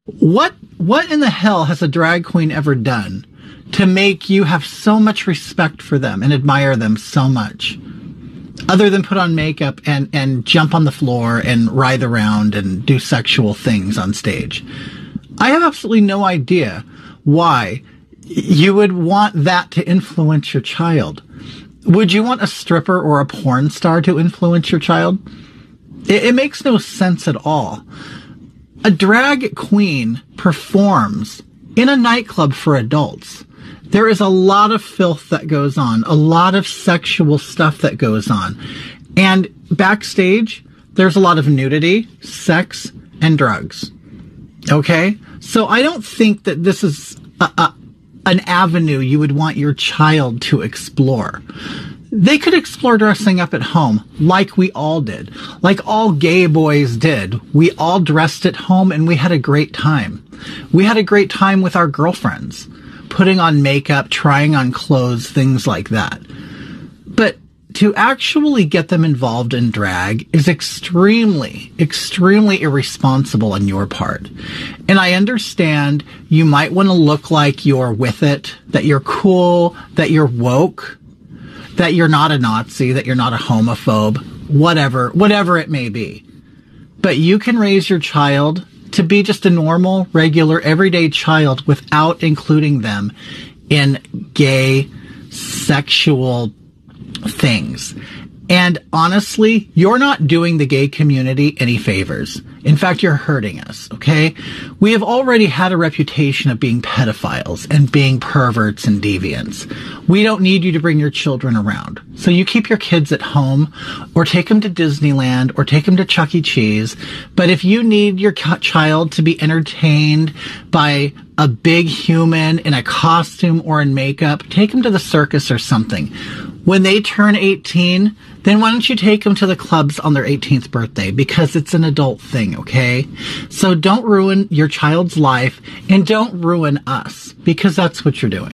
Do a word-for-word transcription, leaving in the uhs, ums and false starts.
What what in the hell has a drag queen ever done to make you have so much respect for them and admire them so much? Other than put on makeup and, and jump on the floor and writhe around and do sexual things on stage. I have absolutely no idea why you would want that to influence your child. Would you want a stripper or a porn star to influence your child? It, it makes no sense at all. A drag queen performs in a nightclub for adults. There is a lot of filth that goes on, a lot of sexual stuff that goes on. And backstage, there's a lot of nudity, sex, and drugs. Okay? So I don't think that this is a, a, an avenue you would want your child to explore. They could explore dressing up at home like we all did, like all gay boys did. We all dressed at home and we had a great time. We had a great time with our girlfriends, putting on makeup, trying on clothes, things like that. But to actually get them involved in drag is extremely, extremely irresponsible on your part. And I understand you might want to look like you're with it, that you're cool, that you're woke, that you're not a Nazi, that you're not a homophobe, whatever, whatever it may be. But you can raise your child to be just a normal, regular, everyday child without including them in gay, sexual things. And honestly, you're not doing the gay community any favors. In fact, you're hurting us, okay? We have already had a reputation of being pedophiles and being perverts and deviants. We don't need you to bring your children around. So you keep your kids at home or take them to Disneyland or take them to Chuck E. Cheese. But if you need your child to be entertained by a big human in a costume or in makeup, take them to the circus or something. When they turn eighteen, then why don't you take them to the clubs on their eighteenth birthday? Because it's an adult thing, okay? So don't ruin your child's life and don't ruin us, because that's what you're doing.